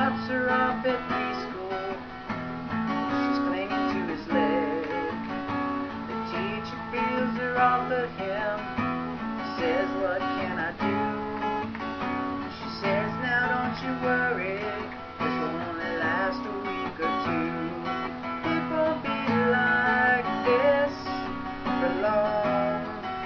drops her off at preschool. She's clinging to his leg. The teacher feels her off of him. Says, what can I do? She says, now don't you worry, this will only last a week or two. It won't be like this for long.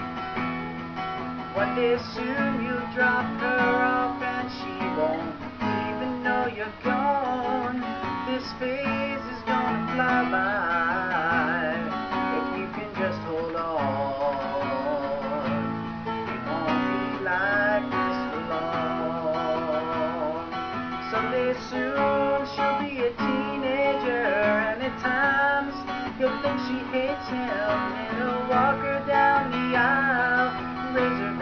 One day soon you'll drop her off and she won't even know you're gone. This phase is gonna fly by if you can just hold on. It won't be like this for long. Someday soon she'll be a teenager, and at times you'll think she hates him, and he'll walk her down the aisle and raise her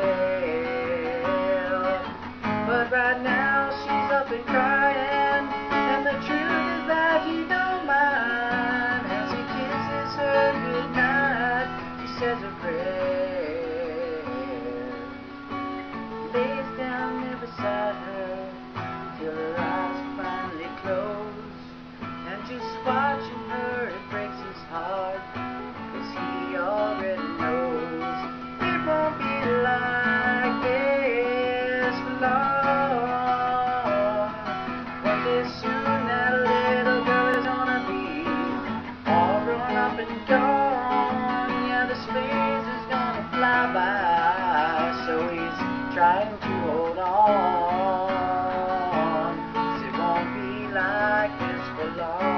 veil. But right now she's up and crying, and the truth is that he don't mind. As he kisses her goodnight, he says a prayer. He lays down there beside her till her eyes finally close, and just watching her, it breaks his heart, 'cause he already knows it won't be like this for long. One day soon that little girl is gonna be all grown up and gone. Yeah, this phase is gonna fly by, so he's trying to hold on. 'Cause it won't be like this for long.